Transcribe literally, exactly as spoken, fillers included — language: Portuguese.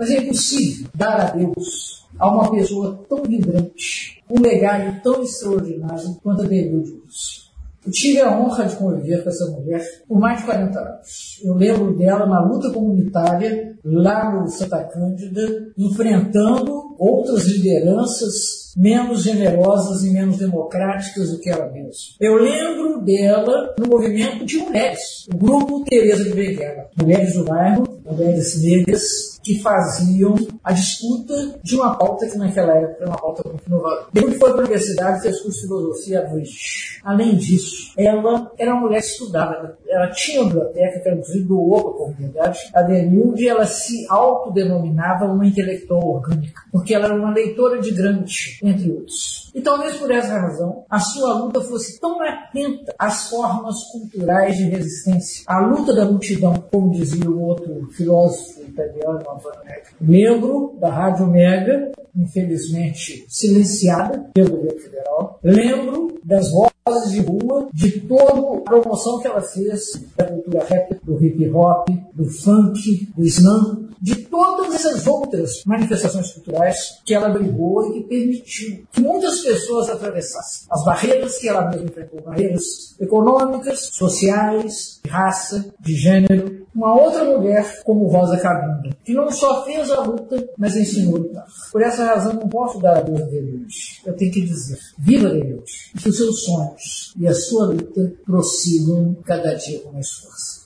Mas é impossível dar adeus a uma pessoa tão vibrante, um legado tão extraordinário quanto a Denilde Urso. Eu tive a honra de conviver com essa mulher por mais de quarenta anos. Eu lembro dela na luta comunitária, lá no Santa Cândida, enfrentando outras lideranças menos generosas e menos democráticas do que ela mesma. Eu lembro dela no movimento de mulheres, o grupo Teresa de Benguela, mulheres do bairro, mulheres negras, que faziam a disputa de uma pauta que naquela época era uma pauta muito inovadora. Depois foi para a universidade e fez curso de filosofia à noite. Além disso, ela era uma mulher que estudava, ela tinha uma biblioteca que ela inclusive doou para a comunidade. A Denilde, ela se autodenominava uma intelectual orgânica, porque ela era uma leitora de Gramsci, entre outros. E talvez por essa razão, a sua luta fosse tão atenta às formas culturais de resistência. A luta da multidão, como dizia o outro filósofo italiano, Antonio Mega. Membro da Rádio Mega, infelizmente silenciada pelo governo federal. Lembro das vozes de rua, de toda a promoção que ela fez da cultura rap, do hip hop, do funk, do slam, de todas essas outras manifestações culturais que ela brigou e que permitiu que muitas pessoas atravessassem as barreiras que ela mesma enfrentou, barreiras econômicas, sociais, de raça, de gênero. Uma outra mulher como Rosa Cabinda, que não só fez a luta, mas ensinou a lutar. Por essa razão, não posso dar adeus a Denilde. Eu tenho que dizer, viva Denilde, e que os seus sonhos e a sua luta prossigam cada dia com mais força.